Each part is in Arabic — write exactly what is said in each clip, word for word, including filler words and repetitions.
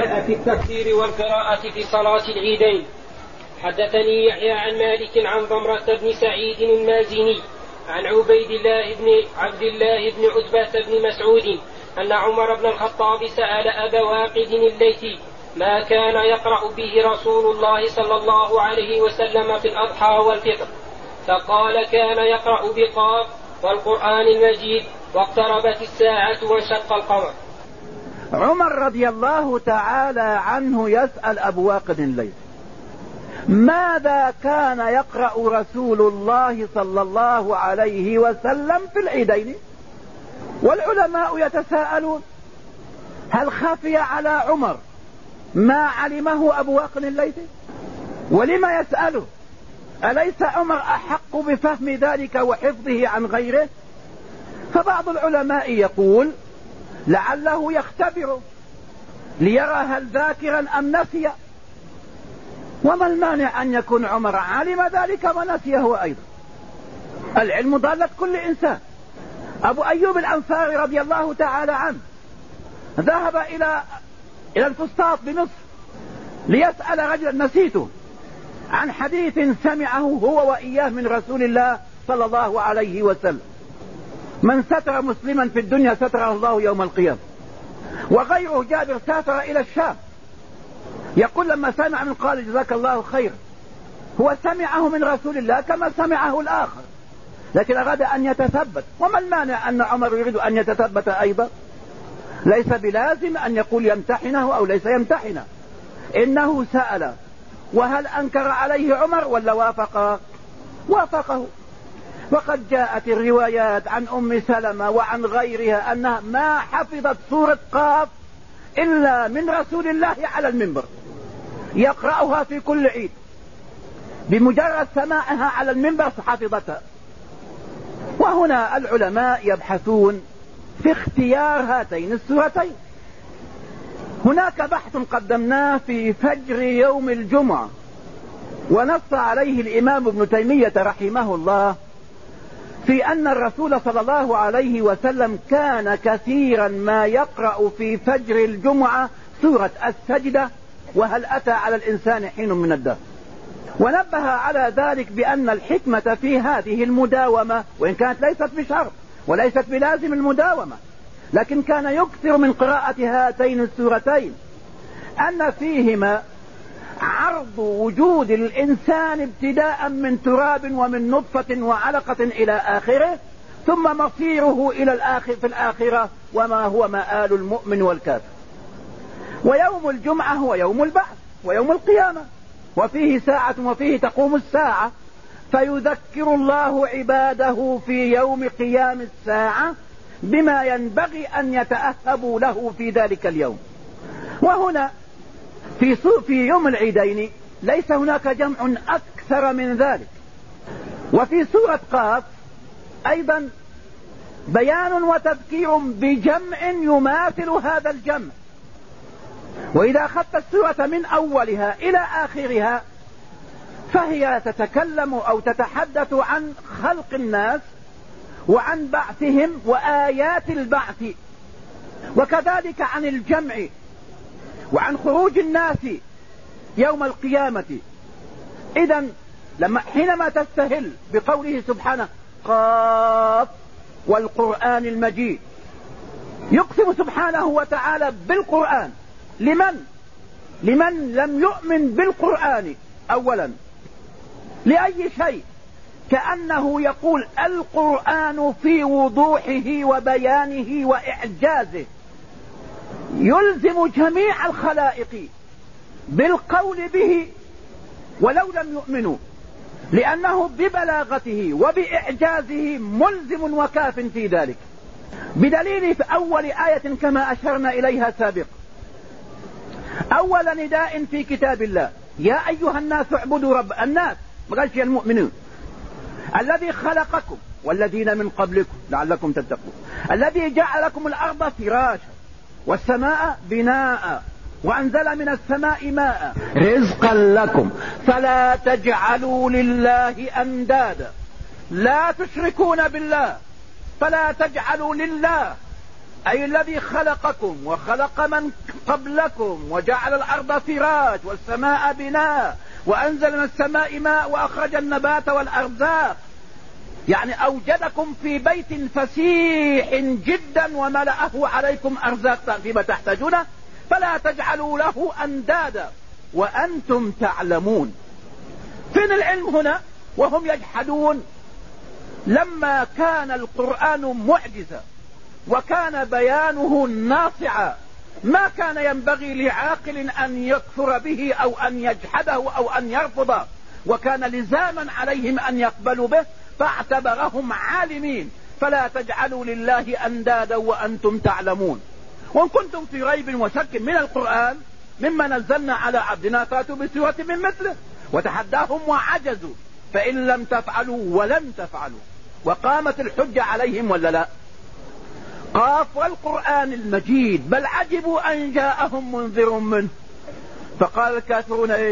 جاء في التكبير والقراءة في صلاة العيدين. حدثني يحيى عن مالك عن ضمرة بن سعيد المازني عن عبيد الله بن عبد الله بن عتبة بن مسعود أن عمر بن الخطاب سأل أبا واقد الليثي ما كان يقرأ به رسول الله صلى الله عليه وسلم في الأضحى والفطر، فقال كان يقرأ بقاف والقرآن المجيد واقتربت الساعة وانشق القمر. عمر رضي الله تعالى عنه يسأل أبو واقد الليثي ماذا كان يقرأ رسول الله صلى الله عليه وسلم في العيدين؟ والعلماء يتساءلون هل خفي على عمر ما علمه أبو واقد الليثي؟ ولما يسأله؟ أليس عمر أحق بفهم ذلك وحفظه عن غيره؟ فبعض العلماء يقول لعله يختبره ليرى هل ذاكرا أم نسي، وما المانع أن يكون عمر علم ذلك ونسيه أيضا. العلم ضالة كل إنسان. أبو أيوب الأنصاري رضي الله تعالى عنه ذهب إلى إلى الفسطاط بمصر ليسأل رجلا نسيته عن حديث سمعه هو وإياه من رسول الله صلى الله عليه وسلم: من ستر مسلما في الدنيا ستره الله يوم القيامة. وغيره جابر سافر إلى الشام يقول لما سمع من قال جزاك الله خير، هو سمعه من رسول الله كما سمعه الآخر، لكن أراد أن يتثبت. وما المانع أن عمر يريد أن يتثبت أيضا؟ ليس بلازم أن يقول يمتحنه أو ليس يمتحنه، إنه سأل. وهل أنكر عليه عمر ولا وافق؟ وافقه. وقد جاءت الروايات عن أم سلمة وعن غيرها أنها ما حفظت سورة قاف إلا من رسول الله على المنبر، يقرأها في كل عيد، بمجرد سماعها على المنبر حفظتها. وهنا العلماء يبحثون في اختيار هاتين السورتين. هناك بحث قدمناه في فجر يوم الجمعة ونص عليه الإمام ابن تيمية رحمه الله في أن الرسول صلى الله عليه وسلم كان كثيرا ما يقرأ في فجر الجمعة سورة السجدة وهل أتى على الإنسان حين من الدهر، ونبه على ذلك بأن الحكمة في هذه المداومة، وإن كانت ليست بشرط وليست بلازم المداومة، لكن كان يكثر من قراءة هاتين السورتين، أن فيهما عرض وجود الإنسان ابتداء من تراب ومن نطفة وعلقة إلى آخره، ثم مصيره إلى الآخر في الآخرة وما هو مآل المؤمن والكافر. ويوم الجمعة هو يوم البعث ويوم القيامة، وفيه ساعة وفيه تقوم الساعة، فيذكر الله عباده في يوم قيام الساعة بما ينبغي أن يتأهبوا له في ذلك اليوم. وهنا في, في يوم العيدين ليس هناك جمع أكثر من ذلك. وفي سورة قاف أيضا بيان وتذكير بجمع يماثل هذا الجمع. وإذا أخذت السورة من أولها إلى آخرها فهي تتكلم أو تتحدث عن خلق الناس وعن بعثهم وآيات البعث، وكذلك عن الجمع وعن خروج الناس يوم القيامة. إذن لما حينما تستهل بقوله سبحانه قاف والقرآن المجيد، يقسم سبحانه وتعالى بالقرآن. لمن؟ لمن لم يؤمن بالقرآن أولا. لأي شيء؟ كأنه يقول القرآن في وضوحه وبيانه وإعجازه يلزم جميع الخلائق بالقول به ولو لم يؤمنوا، لأنه ببلاغته وبإعجازه ملزم وكاف في ذلك، بدليل في أول آية كما أشرنا إليها سابقا، أول نداء في كتاب الله: يا أيها الناس اعبدوا رب الناس، ما قالش يا المؤمنون، الذي خلقكم والذين من قبلكم لعلكم تتقون، الذي جعل لكم الأرض فراشا والسماء بناء وأنزل من السماء ماء رزقا لكم فلا تجعلوا لله أندادا لا تشركون بالله، فلا تجعلوا لله أي الذي خلقكم وخلق من قبلكم وجعل الأرض فراش والسماء بناء وأنزل من السماء ماء وأخرج النبات والأرزاق، يعني أوجدكم في بيت فسيح جدا وملأه عليكم أرزاقا فيما تحتاجونه، فلا تجعلوا له أندادا وأنتم تعلمون. فين العلم هنا وهم يجحدون؟ لما كان القرآن معجزة وكان بيانه ناصعا ما كان ينبغي لعاقل أن يكفر به أو أن يجحده أو أن يرفضه، وكان لزاما عليهم أن يقبلوا به، فاعتبرهم عالمين. فلا تجعلوا لله أندادا وأنتم تعلمون. وإن كنتم في ريب وشك من القرآن مما نزلنا على عبدنا فاتوا بسورة من مثله، وتحداهم وعجزوا، فإن لم تفعلوا ولن تفعلوا وقامت الحجة عليهم ولا لا؟ قاف والقرآن المجيد بل عجبوا أن جاءهم منذر منه فقال الكافرون ايش؟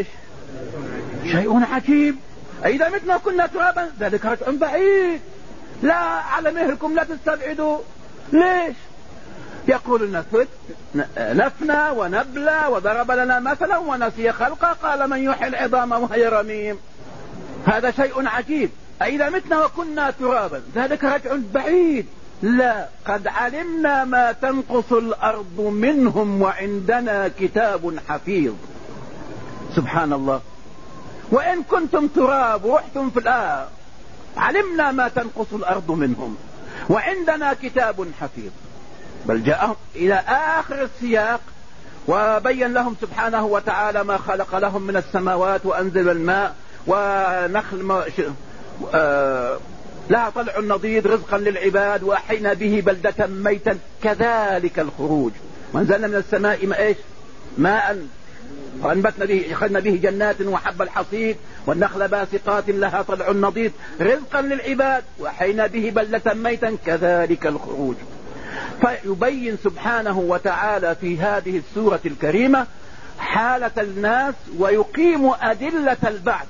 شيء عجيب إذا متنا كنا ترابا ذلك رجع بعيد، لا على مهلكم لا تستبعدوا. ليش؟ يقول نفت نفنا ونبلى وضرب لنا مثلا ونسي خلقه قال من يحيي العظام وهي رميم. هذا شيء عجيب. أئذا متنا وكنا ترابا ذلك رجع بعيد. لا، قد علمنا ما تنقص الأرض منهم وعندنا كتاب حفيظ. سبحان الله. وإن كنتم تراب ورحتم في الآخر علمنا ما تنقص الأرض منهم وعندنا كتاب حفيظ. بل جاءهم إلى آخر السياق وبين لهم سبحانه وتعالى ما خلق لهم من السماوات وأنزل الماء ونخل ما ش... آه... لها طلع نضيد رزقا للعباد وأحينا به بلدة ميتا كذلك الخروج. وانزلنا من السماء ما إيش؟ ماء وأنبتنا به أخذنا به جنات وحب الحصيد والنخل باسقات لها طلع نضيد رزقا للعباد وأحينا به بلدة ميتا كذلك الخروج. فيبين سبحانه وتعالى في هذه السورة الكريمة حالة الناس ويقيم أدلة البعث.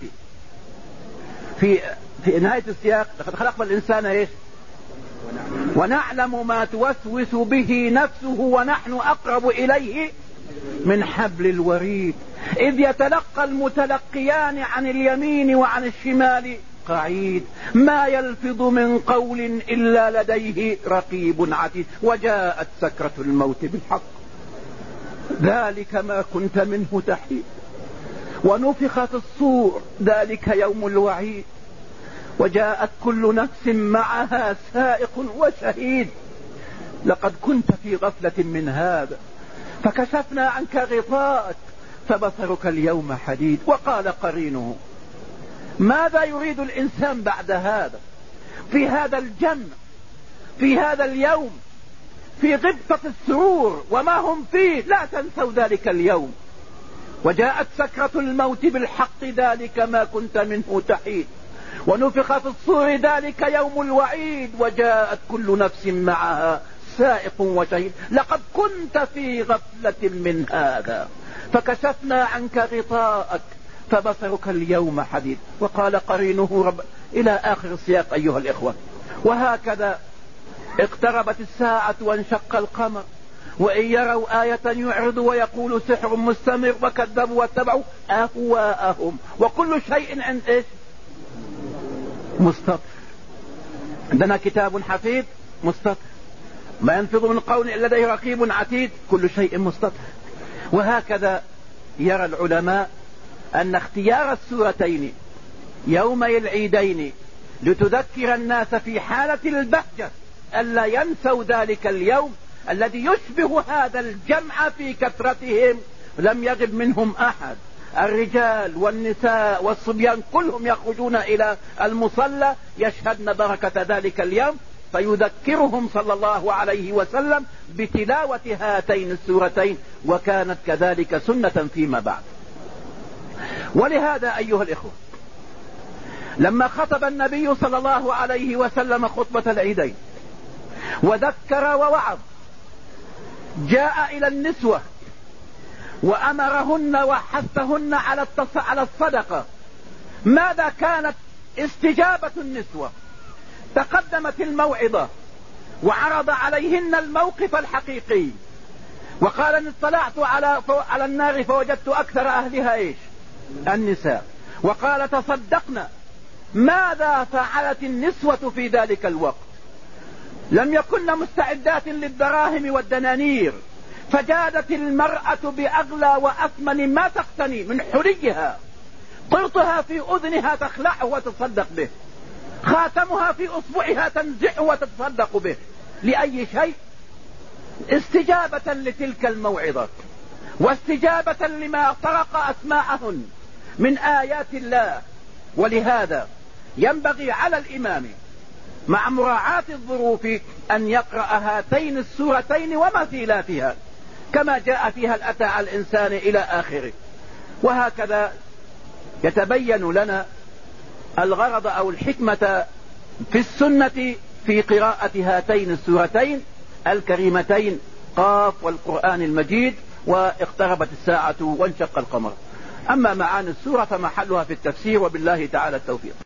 في في نهاية السياق لقد خلقنا الإنسان ايش؟ ونعلم ما توسوس به نفسه ونحن أقرب إليه من حبل الوريد إذ يتلقى المتلقيان عن اليمين وعن الشمال قعيد ما يلفظ من قول إلا لديه رقيب عتيد وجاءت سكرة الموت بالحق ذلك ما كنت منه تحيد ونفخ في الصور ذلك يوم الوعيد وجاءت كل نفس معها سائق وشهيد لقد كنت في غفلة من هذا فكشفنا عنك غطاءك فبصرك اليوم حديد. وقال قرينه ماذا يريد الإنسان بعد هذا؟ في هذا الجمع في هذا اليوم في غبطة السرور وما هم فيه لا تنسوا ذلك اليوم وجاءت سكرة الموت بالحق ذلك ما كنت منه تحيد ونفخ في الصور ذلك يوم الوعيد وجاءت كل نفس معها سائق وشهيد لقد كنت في غفلة من هذا فكشفنا عنك غطاءك فبصرك اليوم حديد. وقال قرينه رب إلى آخر السياق أيها الإخوة. وهكذا اقتربت الساعة وانشق القمر وإن يروا آية يعرضوا ويقولوا سحر مستمر وكذبوا واتبعوا أهواءهم وكل شيء عند إيش؟ مستطر. عندنا كتاب حفيظ مستطر ما ينفض من قول إلا لديه رقيب عتيد كل شيء مستطر. وهكذا يرى العلماء أن اختيار السورتين يومي العيدين لتذكر الناس في حالة البهجة ألا ينسوا ذلك اليوم الذي يشبه هذا الجمع في كثرتهم لم يغب منهم أحد. الرجال والنساء والصبيان كلهم يخرجون إلى المصلى يشهدن بركة ذلك اليوم فيذكرهم صلى الله عليه وسلم بتلاوة هاتين السورتين وكانت كذلك سنة فيما بعد. ولهذا أيها الإخوة لما خطب النبي صلى الله عليه وسلم خطبة العيدين وذكر ووعظ جاء إلى النسوة وأمرهن وحثهن على على الصدقة. ماذا كانت استجابة النسوة؟ تقدمت الموعظة وعرض عليهن الموقف الحقيقي، وقال ان اطلعت على على النار فوجدت اكثر اهلها ايش؟ النساء. وقال تصدقنا. ماذا فعلت النسوة في ذلك الوقت؟ لم يكن مستعدات للدراهم والدنانير، فجادت المرأة بأغلى وأثمن ما تقتني من حليها، قرطها في أذنها تخلعه وتتصدق به، خاتمها في أصبعها تنزعه وتتصدق به. لأي شيء؟ استجابة لتلك الموعظة، واستجابة لما طرق أسماعهن من آيات الله. ولهذا ينبغي على الإمام مع مراعاة الظروف أن يقرأ هاتين السورتين ومثيلاتها كما جاء فيها الأتى على الإنسان إلى آخره. وهكذا يتبين لنا الغرض أو الحكمة في السنة في قراءة هاتين السورتين الكريمتين قاف والقرآن المجيد واقتربت الساعة وانشق القمر. أما معاني السورة فمحلها في التفسير، وبالله تعالى التوفيق.